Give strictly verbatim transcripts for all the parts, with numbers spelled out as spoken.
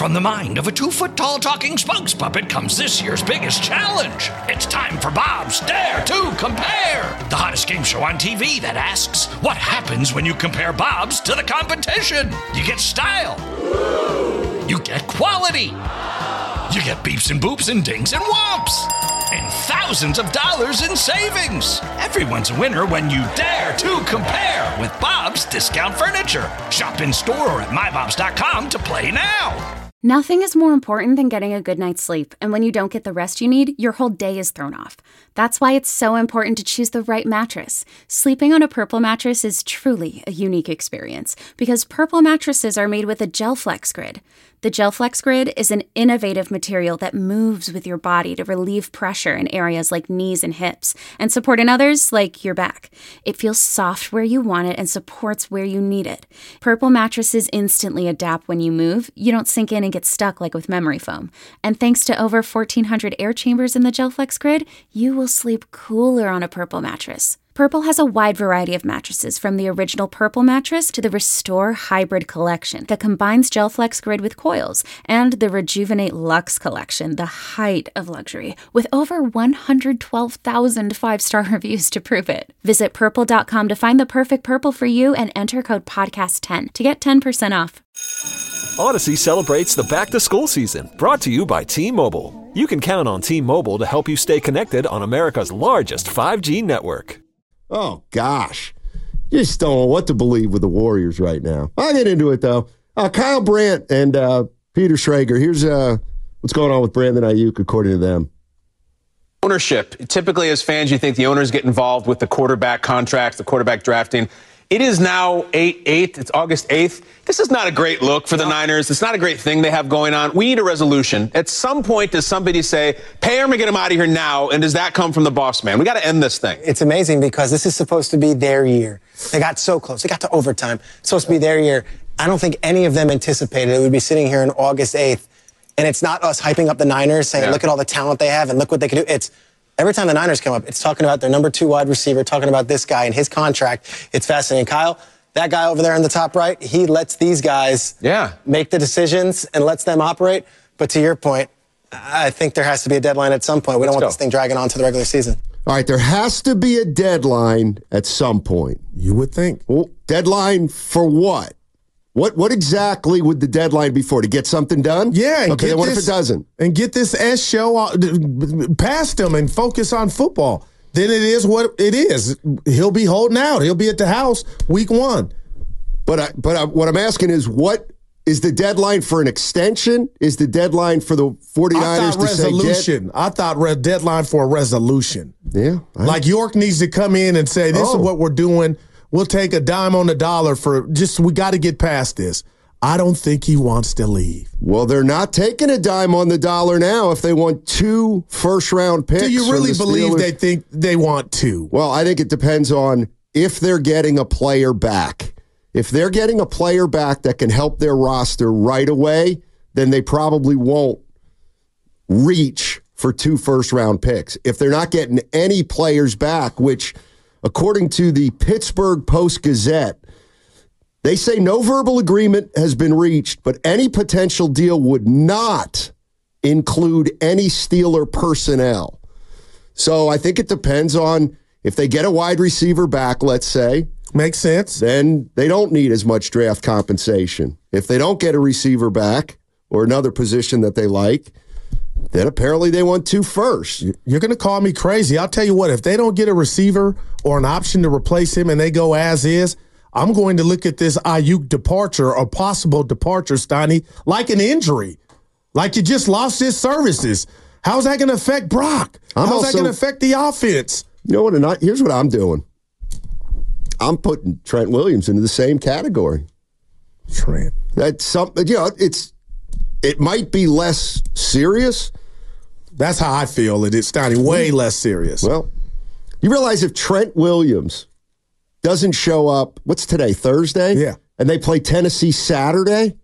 From the mind of a two-foot-tall talking spokes puppet comes this year's biggest challenge. It's time for Bob's Dare to Compare, the hottest game show on T V that asks, what happens when you compare Bobs to the competition? You get style. You get quality. You get beeps and boops and dings and whomps. And thousands of dollars in savings. Everyone's a winner when you dare to compare with Bob's Discount Furniture. Shop in store or at my bobs dot com to play now. Nothing is more important than getting a good night's sleep, and when you don't get the rest you need, your whole day is thrown off. That's why it's so important to choose the right mattress. Sleeping on a Purple mattress is truly a unique experience, because Purple mattresses are made with a GelFlex Grid. The GelFlex Grid is an innovative material that moves with your body to relieve pressure in areas like knees and hips, and support in others like your back. It feels soft where you want it and supports where you need it. Purple mattresses instantly adapt when you move. You don't sink in and get stuck like with memory foam. And thanks to over fourteen hundred air chambers in the GelFlex Grid, you will sleep cooler on a Purple mattress. Purple has a wide variety of mattresses, from the original Purple mattress to the Restore Hybrid collection that combines GelFlex Grid with coils, and the Rejuvenate Luxe collection, the height of luxury, with over one hundred twelve thousand five-star reviews to prove it. Visit purple dot com to find the perfect Purple for you and enter code podcast ten to get ten percent off. Odyssey celebrates the back-to-school season, brought to you by T-Mobile. You can count on T-Mobile to help you stay connected on America's largest five G network. Oh, gosh. You just don't know what to believe with the Warriors right now. I'll get into it, though. Uh, Kyle Brandt and uh, Peter Schrager. Here's uh, what's going on with Brandon Ayuk, according to them. Ownership. Typically, as fans, you think the owners get involved with the quarterback contracts, the quarterback drafting. It is now eight eight. It's August eighth. This is not a great look for the Niners. It's not a great thing they have going on. We need a resolution. At some point, does somebody say, pay him and get him out of here now? And does that come from the boss man? We got to end this thing. It's amazing because this is supposed to be their year. They got so close. They got to overtime. It's supposed to be their year. I don't think any of them anticipated it would be sitting here on August eighth. And it's not us hyping up the Niners saying, yeah. look at all the talent they have and look what they can do. It's every time the Niners come up, it's talking about their number two wide receiver, talking about this guy and his contract. It's fascinating. Kyle, that guy over there in the top right, he lets these guys yeah. make the decisions and lets them operate. But to your point, I think there has to be a deadline at some point. We Let's don't want go. this thing dragging on to the regular season. All right, there has to be a deadline at some point. You would think. Well, deadline for what? What what exactly would the deadline be for? To get something done? Yeah. And okay, get what this, if it doesn't? And get this S show out, past them and focus on football. Then it is what it is. He'll be holding out. He'll be at the house week one. But I, but I, what I'm asking is, what is the deadline for an extension? Is the deadline for the 49ers I thought to resolution. say get? I thought re- deadline for a resolution. Yeah. I, like York needs to come in and say, this oh. is what we're doing. We'll take a dime on the dollar for just, we got to get past this. I don't think he wants to leave. Well, they're not taking a dime on the dollar now if they want two first-round picks. Do you really the believe Steelers. they think they want two? Well, I think it depends on if they're getting a player back. If they're getting a player back that can help their roster right away, then they probably won't reach for two first-round picks. If they're not getting any players back, which, according to the Pittsburgh Post-Gazette, they say no verbal agreement has been reached, but any potential deal would not include any Steeler personnel. So I think it depends on if they get a wide receiver back, let's say. Makes sense. Then they don't need as much draft compensation. If they don't get a receiver back or another position that they like, then apparently they want two first. You're going to call me crazy. I'll tell you what, if they don't get a receiver or an option to replace him and they go as is, I'm going to look at this Ayuk departure or possible departure, Steiny, like an injury. Like you just lost his services. How's that going to affect Brock? I'm How's also, that going to affect the offense? You know what? Not, here's what I'm doing. I'm putting Trent Williams into the same category. Trent. That's something, you know, it's, it might be less serious. That's how I feel it is, Steiny. Way less serious. Well, you realize if Trent Williams doesn't show up, what's today, Thursday? Yeah. And they play Tennessee Saturday?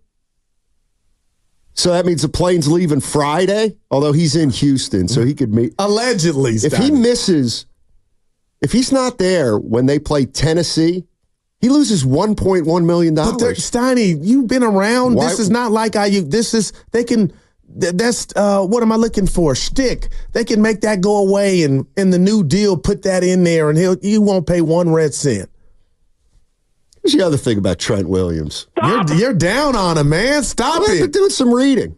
So that means the plane's leaving Friday, although he's in Houston, so he could meet. Allegedly, If he misses, if he's not there when they play Tennessee, He loses one point one million dollars. But Steiny, you've been around. Why? This is not like I. This is they can. That's uh, what am I looking for? Shtick. They can make that go away, and in the new deal, put that in there, and he'll you won't pay one red cent. Here's the other thing about Trent Williams. You're, you're down on him, man. Stop well, it. I've been doing some reading.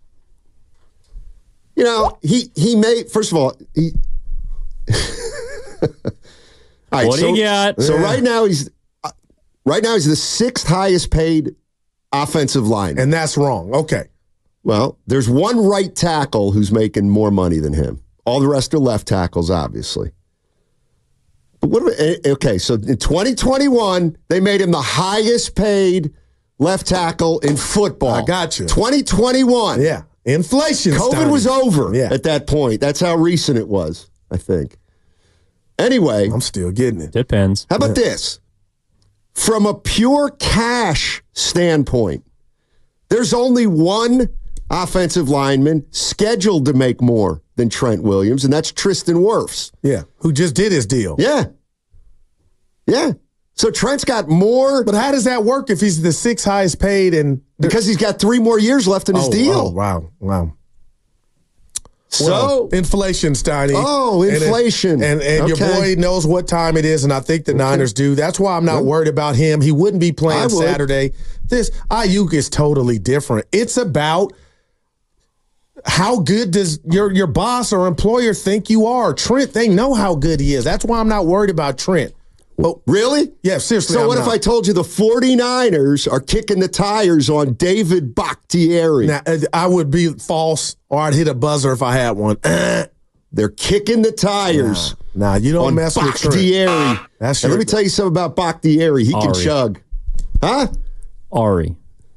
You know, he he made first of all he. all right, what so, do you got? So Yeah. right now he's uh, right now he's the sixth highest paid offensive lineman, and that's wrong. Okay. Well, there's one right tackle who's making more money than him. All the rest are left tackles, obviously. But what? About, okay, so in twenty twenty-one, they made him the highest paid left tackle in football. I got you. twenty twenty-one. Yeah. Inflation. COVID started. was over yeah. at that point. That's how recent it was, I think. Anyway. I'm still getting it. Depends. How about this? From a pure cash standpoint, there's only one offensive lineman scheduled to make more than Trent Williams, and that's Tristan Wirfs. Yeah, who just did his deal. Yeah. Yeah. So Trent's got more. But how does that work if he's the sixth highest paid? And because he's got three more years left in his oh, deal. Oh, wow, wow. So well, inflation, Steiny. Oh, inflation. And and, and okay. your boy knows what time it is, and I think the okay. Niners do. That's why I'm not yeah. worried about him. He wouldn't be playing Saturday. This Ayuk is totally different. It's about how good does your your boss or employer think you are? Trent, they know how good he is. That's why I'm not worried about Trent. But really? Yeah, seriously. So I'm what not. if I told you the 49ers are kicking the tires on David Bakhtiari? Now, I would be false, or I'd hit a buzzer if I had one. They're kicking the tires. Nah, nah you don't on mess with Trent. Bakhtiari. That's now, let me tell you something about Bakhtiari. He Ari. can chug. Huh? Ari.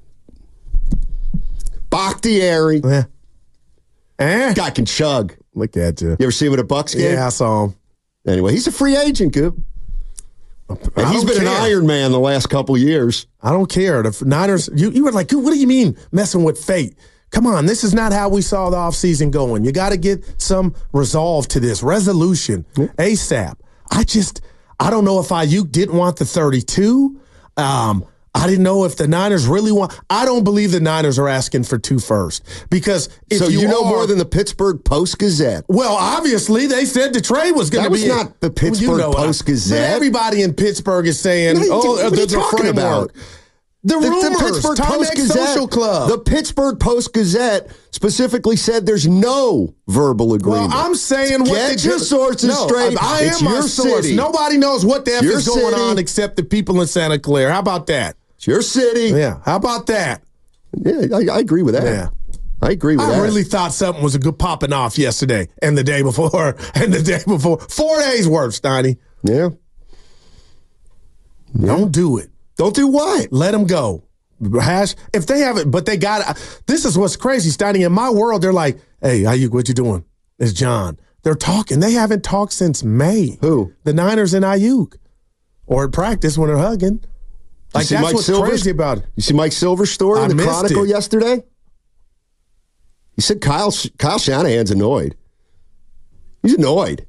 Bakhtiari. Yeah. Eh? Guy can chug. Look at you. You ever see him at a Bucks game? Yeah, I saw him. Anyway, he's a free agent, Goop. And he's been care. an Iron Man the last couple years. I don't care. The Niners, you, you were like, what do you mean messing with fate? Come on, this is not how we saw the offseason going. You got to get some resolve to this, resolution, yeah. ASAP. I just, I don't know if Ayuk didn't want the thirty-two. Um, I didn't know if the Niners really want. I don't believe the Niners are asking for two first because if so you, you know are, more than the Pittsburgh Post-Gazette. Well, obviously they said the trade was going to be. That was not the Pittsburgh you know, Post-Gazette. Everybody in Pittsburgh is saying, no, "Oh, what the, are you the talking framework." About? The, the, rumors, the Pittsburgh Post-Gazette, Social Club. The Pittsburgh Post-Gazette specifically said there's no verbal agreement. Well, I'm saying what Get the, your sources no, straight. I, I it's am your my source. city. Nobody knows what the F your is going city. on except the people in Santa Clara. How about that? It's your city. Yeah. How about that? Yeah, I, I agree with that. Yeah. I agree with I that. I really thought something was a good popping off yesterday and the day before and the day before. Four days worth, Steiny. Yeah. yeah. Don't do it. Don't do what? Let them go. Hash. If they haven't, but they got it. This is what's crazy, Steiny. In my world, they're like, hey, Ayuk, what you doing? It's John. They're talking. They haven't talked since May. Who? The Niners and Ayuk. Or at practice when they're hugging. Like, that's Mike what's Silver's, crazy about it. You see Mike Silver's story I in the Chronicle it. yesterday? He said Kyle Kyle Shanahan's annoyed. He's annoyed.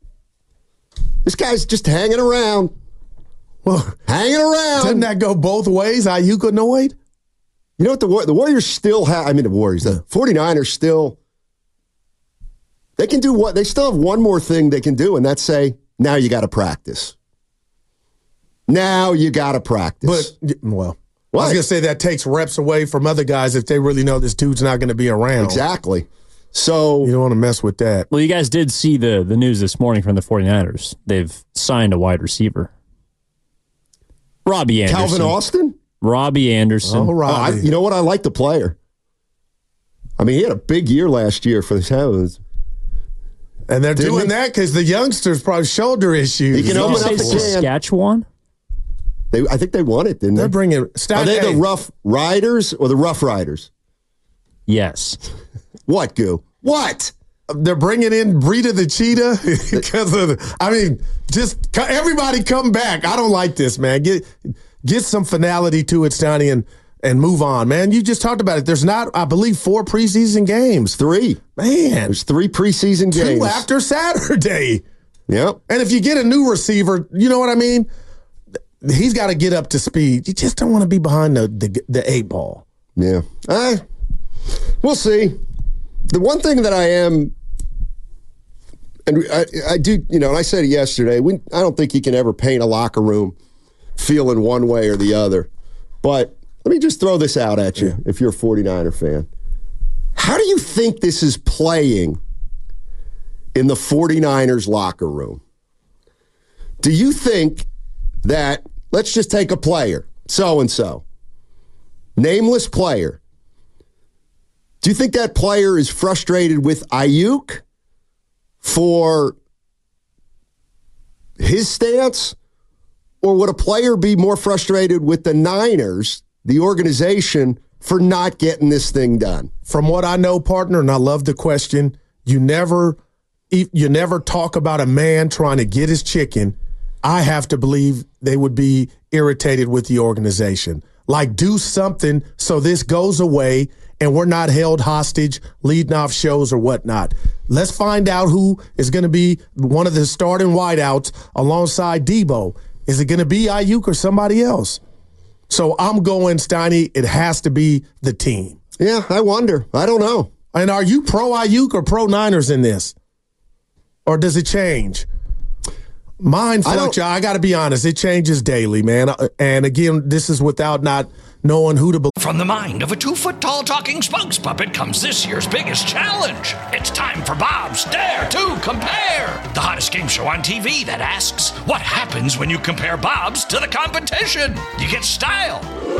This guy's just hanging around. Well, hanging around. Doesn't that go both ways? Ayuk annoyed? You know what? The, the Warriors still have, I mean, the Warriors, the 49ers still, they can do what? They still have one more thing they can do, and that's say, now you got to practice. Now you got to practice. But, well, what? I was going to say that takes reps away from other guys if they really know this dude's not going to be around. Exactly. So you don't want to mess with that. Well, you guys did see the, the news this morning from the 49ers. They've signed a wide receiver. Robbie Anderson. Calvin Austin? Robbie Anderson. Oh, Robbie. Oh, I, you know what? I like the player. I mean, he had a big year last year for the Towns. And they're Didn't doing he? that because the youngsters probably shoulder issues. He can Did open you up say the can. Saskatchewan? They, I think they won it, didn't They're they? bringing. Are they the Rough Riders or the Rough Riders? Yes. What, Goo? What? They're bringing in Breida the Cheetah because of. The, I mean, just everybody come back. I don't like this, man. Get get some finality to it, Stoney, and and move on, man. You just talked about it. There's not, I believe, four preseason games. Three. Man. There's three preseason games. Two after Saturday. Yep. And if you get a new receiver, you know what I mean? he's got to get up to speed. You just don't want to be behind the the, the eight ball. Yeah. Uh, we'll see. The one thing that I am, and I, I do, you know, and I said it yesterday, we, I don't think you can ever paint a locker room feeling one way or the other. But let me just throw this out at you, yeah. if you're a forty-niner fan. How do you think this is playing in the forty-niners locker room? Do you think that, let's just take a player, so-and-so, nameless player. Do you think that player is frustrated with Ayuk for his stance? Or would a player be more frustrated with the Niners, the organization, for not getting this thing done? From what I know, partner, and I love the question, you never, you never talk about a man trying to get his chicken. I have to believe they would be irritated with the organization. Like, do something so this goes away and we're not held hostage, leading off shows or whatnot. Let's find out who is going to be one of the starting wideouts alongside Debo. Is it going to be Ayuk or somebody else? So I'm going, Steiny, it has to be the team. Yeah, I wonder. I don't know. And are you pro Ayuk or pro Niners in this? Or does it change? Mine fluctuates. I, I got to be honest. It changes daily, man. And again, this is without not knowing who to believe. From the mind of a two-foot-tall talking spokes puppet comes this year's biggest challenge. It's time for Bob's Dare to Compare, the hottest game show on T V that asks, what happens when you compare Bob's to the competition? You get style.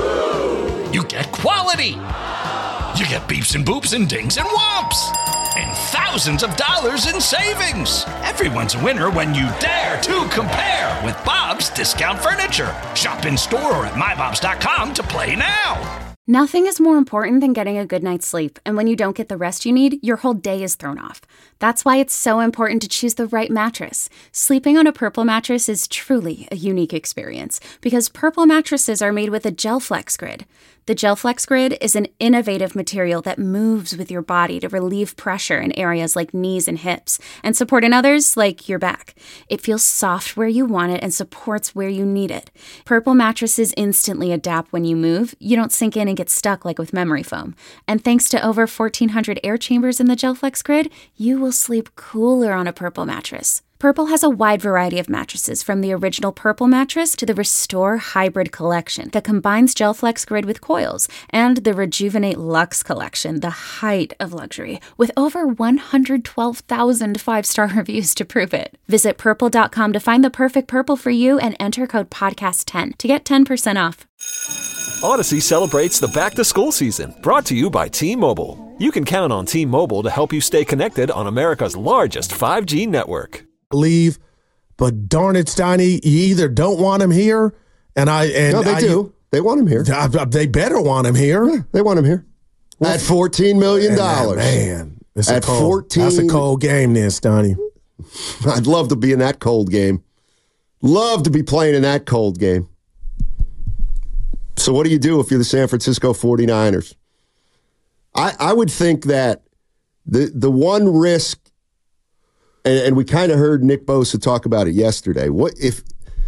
You get quality. You get beeps and boops and dings and whomps. And thousands of dollars in savings. Everyone's a winner when you dare to compare with Bob's Discount Furniture. Shop in store or at my bobs dot com to play now. Nothing is more important than getting a good night's sleep, and when you don't get the rest you need, your whole day is thrown off. That's why it's so important to choose the right mattress. Sleeping on a Purple mattress is truly a unique experience, because Purple mattresses are made with a GelFlex Grid. The GelFlex Grid is an innovative material that moves with your body to relieve pressure in areas like knees and hips, and support in others like your back. It feels soft where you want it and supports where you need it. Purple mattresses instantly adapt when you move. You don't sink in and get stuck like with memory foam. And thanks to over fourteen hundred air chambers in the GelFlex Grid, you will sleep cooler on a Purple mattress. Purple has a wide variety of mattresses, from the original Purple mattress to the Restore Hybrid collection that combines GelFlex Grid with coils, and the Rejuvenate Luxe collection, the height of luxury, with over one hundred twelve thousand five-star reviews to prove it. Visit purple dot com to find the perfect Purple for you and enter code podcast ten to get ten percent off. Odyssey celebrates the back-to-school season, brought to you by T-Mobile. You can count on T-Mobile to help you stay connected on America's largest five G network. Leave, but darn it, Steiny, you either don't want him here, and I and no, they I, do. They want him here. I, I, they better want him here. Yeah, they want him here well, at fourteen million dollars. Man, man at cold, fourteen, that's a cold game, then, Steiny. I'd love to be in that cold game. Love to be playing in that cold game. So, what do you do if you're the San Francisco forty-niners? I I would think that the the one risk. And, and we kind of heard Nick Bosa talk about it yesterday. What if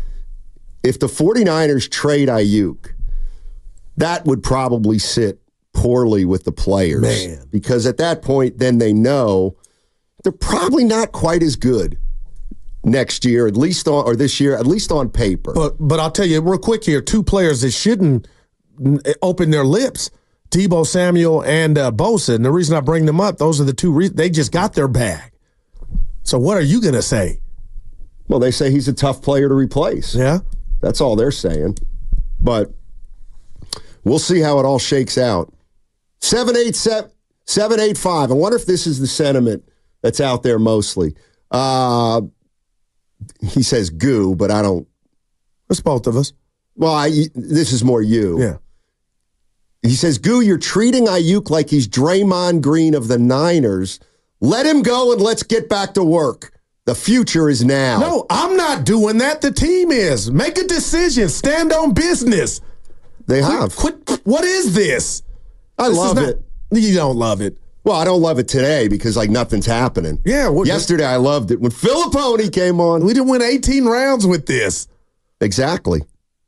if the forty-niners trade Ayuk, that would probably sit poorly with the players. Man. Because at that point, then they know they're probably not quite as good next year, at least on, or this year, at least on paper. But but I'll tell you real quick here, two players that shouldn't open their lips, Deebo Samuel and uh, Bosa. And the reason I bring them up, those are the two reasons. They just got their bag. So what are you going to say? Well, they say he's a tough player to replace. Yeah. That's all they're saying. But we'll see how it all shakes out. seven eight seven, seven eight five. I wonder if this is the sentiment that's out there mostly. Uh, he says goo, but I don't. It's both of us. Well, I, this is more you. Yeah. He says, Goo, you're treating Ayuk like he's Draymond Green of the Niners. Let him go and let's get back to work. The future is now. No, I'm not doing that. The team is. Make a decision. Stand on business. They quit, have. Quit. What is this? I this love not, it. You don't love it. Well, I don't love it today because, like, nothing's happening. Yeah. What, Yesterday, I loved it. When Filippone came on. We didn't win eighteen rounds with this. Exactly.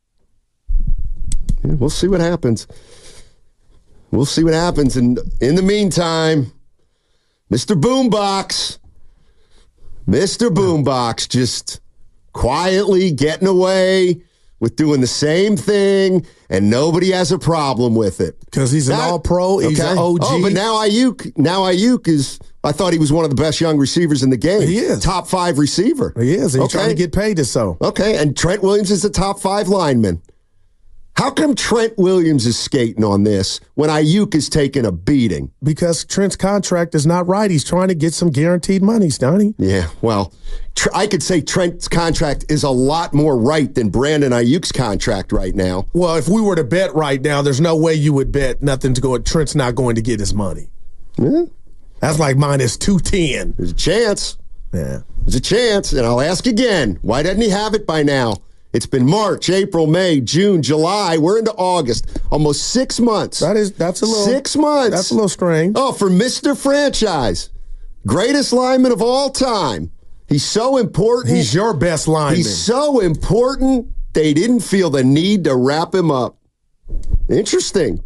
Yeah, we'll see what happens. We'll see what happens. And in the meantime, Mister Boombox, Mister Boombox just quietly getting away with doing the same thing, and nobody has a problem with it. Because he's an That- all-pro, he's okay. an O G. Oh, but now Ayuk, now Ayuk is, I thought he was one of the best young receivers in the game. He is. Top five receiver. He is. He's okay. trying to get paid to so. Okay, and Trent Williams is the top five lineman. How come Trent Williams is skating on this when Ayuk is taking a beating? Because Trent's contract is not right. He's trying to get some guaranteed money, Stoney. Yeah, well, tr- I could say Trent's contract is a lot more right than Brandon Ayuk's contract right now. Well, if we were to bet right now, there's no way you would bet nothing's going. Trent's not going to get his money. Yeah, That's like minus two ten. there's a chance. Yeah. There's a chance, and I'll ask again, why doesn't he have it by now? It's been March, April, May, June, July. We're into August. Almost six months. That is that's a little Six months. That's a little strange. Oh, for Mister Franchise. Greatest lineman of all time. He's so important. He's your best lineman. He's so important, they didn't feel the need to wrap him up. Interesting.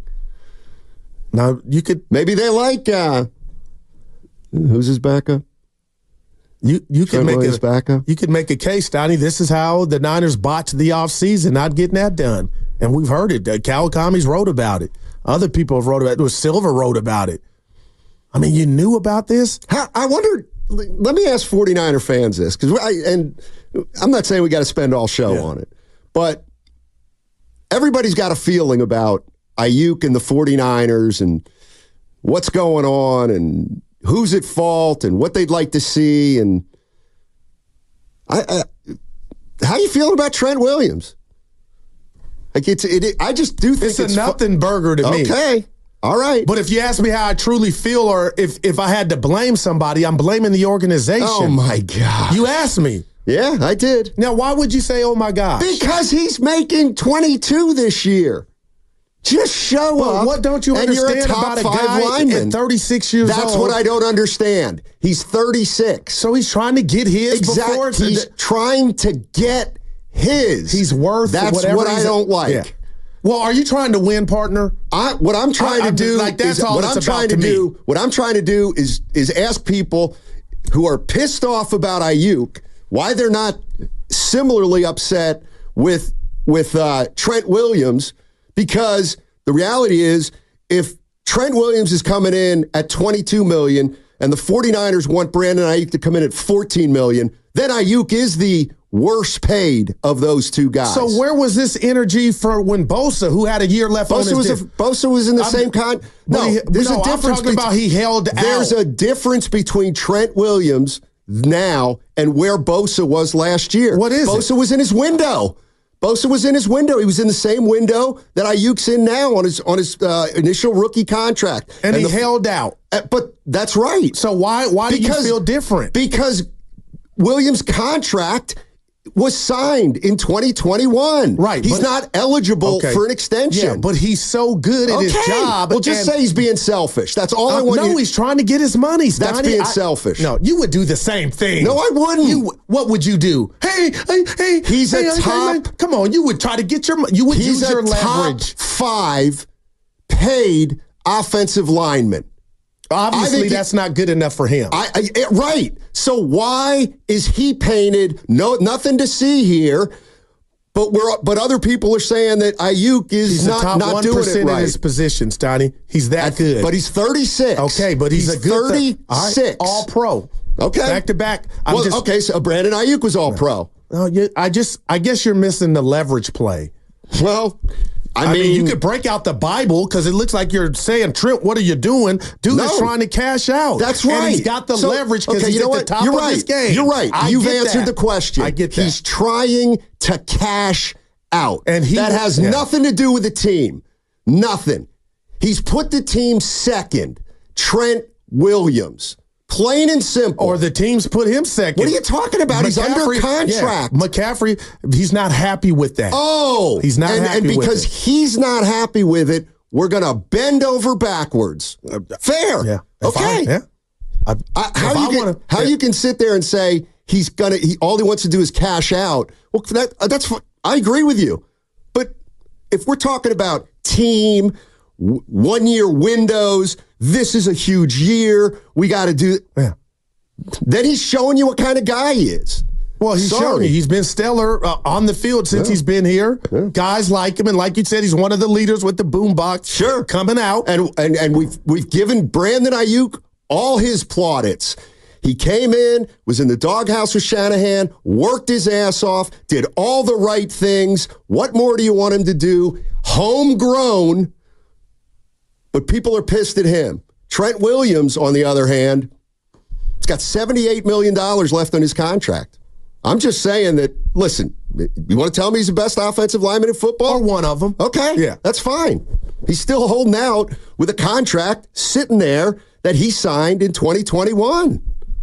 Now you could Maybe they like, uh, who's his backup? you you could Trent make Williams a backup? you could make a case, Donnie. This is how the Niners botched the offseason, not getting that done. And we've heard it. Uh, Kawakami's wrote about it. Other people have wrote about it. It was Silver wrote about it. I mean, you knew about this? How, I wonder, let me ask 49er fans this, because and I'm not saying we got to spend all show Yeah. on it, but everybody's got a feeling about Ayuk and the 49ers and what's going on and who's at fault and what they'd like to see. And I, I how you feeling about Trent Williams? Like it's, it, it, I just do think It's, it's, a nothing burger to me. Okay, all right. But if you ask me how I truly feel, or if if I had to blame somebody, I'm blaming the organization. Oh my God! You asked me. Yeah, I did. Now, why would you say, "Oh my gosh"? Because he's making twenty-two this year. Just show Well, up. what don't you and understand you're a top about a five guy lineman. at thirty-six years That's old? what I don't understand. He's thirty-six. So he's trying to get his before Exactly. He's trying to get his. he's worth. That's whatever what I he's- don't like. Yeah. Well, are you trying to win, partner? I, what I'm trying I- to I'm do, like, that's is, all what it's I'm about trying to to me. do, what I'm trying to do is is ask people who are pissed off about Ayuk why they're not similarly upset with with uh, Trent Williams, because the reality is if Trent Williams is coming in at twenty-two million dollars and the 49ers want Brandon Ayuk to come in at fourteen million dollars, then Ayuk is the worst paid of those two guys. So where was this energy for when Bosa, who had a year left on Bosa his was, diff- a, Bosa was in the I'm- same con. but No, he- there's no, a I'm difference. talking about he held There's out. a difference between Trent Williams now and where Bosa was last year. What is it? Bosa was in his window. Bosa was in his window. He was in the same window that Ayuk's in now on his on his uh, initial rookie contract. and, he the- held out. uh, But that's right. So why why do you feel different? Because Williams' contract was signed in twenty twenty-one. Right, He's but- not eligible Okay. for an extension. Yeah, but he's so good at his job. Well, just and- say he's being selfish. That's all I Uh, want no, you he's trying to get his money. That's Donnie. being I- selfish. No, you would do the same thing. No, I wouldn't. You, what would you do? Hey, hey, hey. He's a hey, hey, top- hey, come on, you would try to get your. You would He's use your a top leverage. five paid offensive lineman. I Obviously, think he- that's not good enough for him. I, I it- right. So why is he painted? No, nothing to see here. But we're but other people are saying that Ayuk is he's not the top not one doing it percent right. in his positions, Donnie. He's that At- good. But he's thirty-six. okay, but he's, a good th- thirty-six. all, right, all pro. Okay. back to back. I'm Well, just, okay, so Brandon Ayuk was all pro. Oh, you, I just, I guess you're missing the leverage play. Well, I, I mean, mean, you could break out the Bible because it looks like you're saying, Trent, what are you doing? Dude No. is trying to cash out. That's right. And he's got the So, leverage because okay, he's you know at what? the top You're of right. his game. You're right. I You've get answered that. the question. I get that. He's trying to cash out. And he- that has yeah. nothing to do with the team. Nothing. He's put the team second. Trent Williams. Plain and simple. Or the teams put him second. What are you talking about? He's under McCaffrey- contract. Yeah, McCaffrey, he's not happy with that. Oh, He's not and, happy and with because it. he's not happy with it, we're gonna bend over backwards. Fair. Yeah. If I- Okay. yeah. I- I, how if you I can, wanna- how yeah. you can sit there and say he's gonna he all he wants to do is cash out? Well, that that's fi- I agree with you, but if we're talking about team, w- one-year windows, this is a huge year, we got to do yeah. Then he's showing you what kind of guy he is. Well, he's Sorry. shown you. He's been stellar uh, on the field since yeah. he's been here. Yeah. Guys like him, and like you said, he's one of the leaders with the boombox. Sure, coming out, and and and we've we've given Brandon Ayuk all his plaudits. He came in, was in the doghouse with Shanahan, worked his ass off, did all the right things. What more do you want him to do? Homegrown, but people are pissed at him. Trent Williams, on the other hand, he's got seventy-eight million dollars left on his contract. I'm just saying that, listen, you want to tell me he's the best offensive lineman in football? Or one of them. Okay, yeah, that's fine. He's still holding out with a contract sitting there that he signed in twenty twenty-one.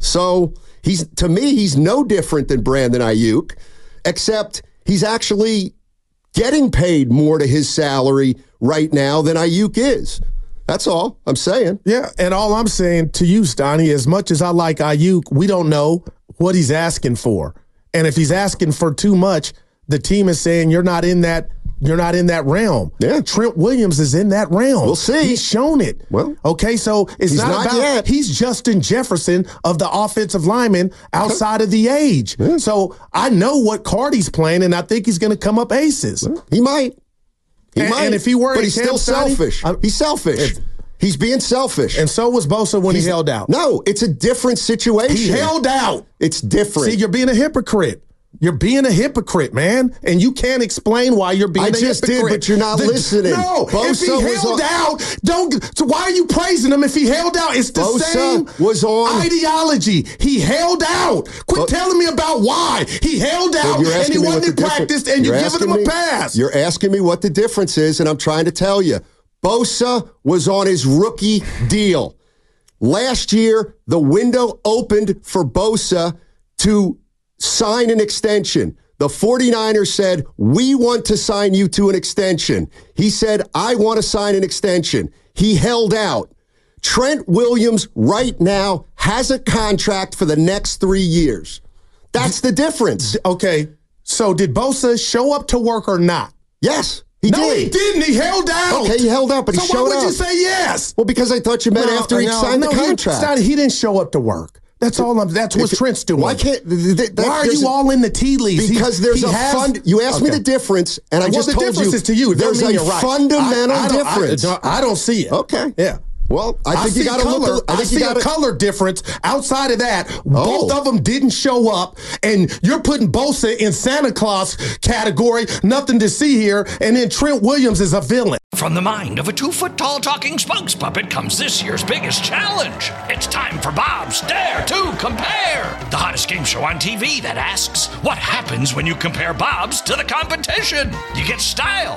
So he's to me, he's no different than Brandon Ayuk, except he's actually getting paid more to his salary right now than Ayuk is. That's all I'm saying. Yeah, and all I'm saying to you, Stoney, as much as I like Ayuk, we don't know what he's asking for. And if he's asking for too much, the team is saying you're not in that you're not in that realm. Yeah. Trent Williams is in that realm. We'll see. He's shown it. Well, okay, so it's he's not, not about yet. He's Justin Jefferson of the offensive linemen outside of the age. Yeah. So I know what card he's playing, and I think he's going to come up aces. Well, he might. He and, might. And if he were, but he's still Stoney, selfish. I, he's selfish. If, he's being selfish. And so was Bosa when he's, he held out. No, it's a different situation. He held out. It's different. See, you're being a hypocrite. You're being a hypocrite, man, and you can't explain why you're being I a just hypocrite. did, but you're not the, listening. No, Bosa if he held on, out, don't. So why are you praising him if he held out? It's the Bosa same was on, ideology. He held out. Quit but, telling me about why he held out and he wasn't in practice, and you're, you're giving him a me, pass. You're asking me what the difference is, and I'm trying to tell you. Bosa was on his rookie deal. Last year, the window opened for Bosa to sign an extension. The 49ers said, we want to sign you to an extension. He said, I want to sign an extension. He held out. Trent Williams right now has a contract for the next three years. That's the difference. Okay, so did Bosa show up to work or not? Yes, he no, did. No, he didn't. He held out. Okay, he held out, but so he showed up. So why would you say yes? Well, because I thought you meant no, after he no, signed no, the contract. He, he didn't show up to work. That's all I'm. That's what Trent's doing. Why can't? Th- th- why are you all in the tea leaves? Because he, there's he a has, fund. You asked okay. me the difference, and I well, just the told difference you. Is to you. There's a right. fundamental I, I difference. I, I don't see it. Okay. Yeah. Well, I think I you got to look. At, I, I think see you gotta, a color difference. Outside of that, oh. both of them didn't show up, and you're putting Bosa in Santa Claus category. Nothing to see here, and then Trent Williams is a villain. From the mind of a two-foot-tall talking spokes puppet comes this year's biggest challenge. It's time for Bob's Dare to Compare, the hottest game show on T V that asks, what happens when you compare Bob's to the competition? You get style.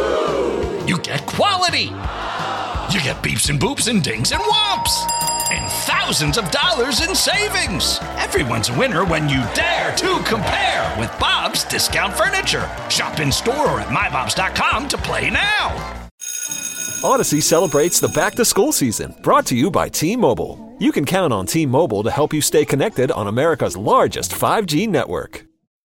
You get quality. You get beeps and boops and dings and whomps. And thousands of dollars in savings. Everyone's a winner when you dare to compare with Bob's Discount Furniture. Shop in store or at my bobs dot com to play now. Odyssey celebrates the back-to-school season, brought to you by T-Mobile. You can count on T-Mobile to help you stay connected on America's largest five G network.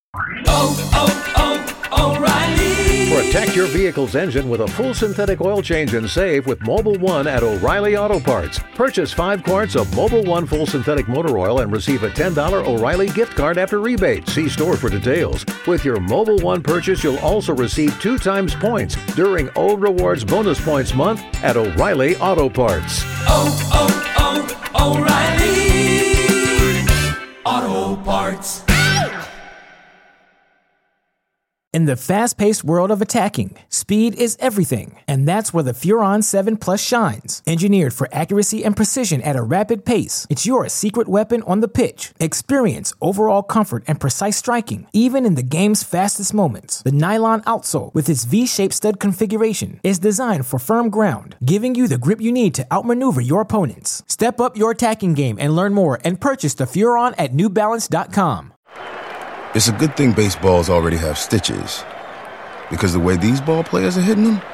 Oh, oh, oh, O'Reilly! Protect your vehicle's engine with a full synthetic oil change and save with Mobil one at O'Reilly Auto Parts. Purchase five quarts of Mobil one full synthetic motor oil and receive a ten dollars O'Reilly gift card after rebate. See store for details. With your Mobil one purchase, you'll also receive two times points during O Rewards Bonus Points Month at O'Reilly Auto Parts. Oh, oh, oh, O'Reilly Auto Parts. In the fast-paced world of attacking, speed is everything, and that's where the Furon seven Plus shines. Engineered for accuracy and precision at a rapid pace, it's your secret weapon on the pitch. Experience overall comfort and precise striking, even in the game's fastest moments. The nylon outsole, with its V-shaped stud configuration, is designed for firm ground, giving you the grip you need to outmaneuver your opponents. Step up your attacking game and learn more and purchase the Furon at new balance dot com. It's a good thing baseballs already have stitches, because the way these ball players are hitting them,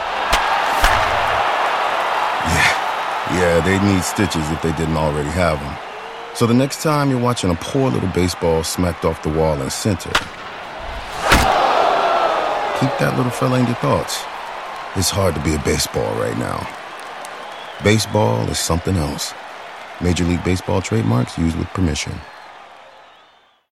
yeah, yeah, they need stitches if they didn't already have them. So the next time you're watching a poor little baseball smacked off the wall in center, keep that little fella in your thoughts. It's hard to be a baseball right now. Baseball is something else. Major League Baseball trademarks used with permission.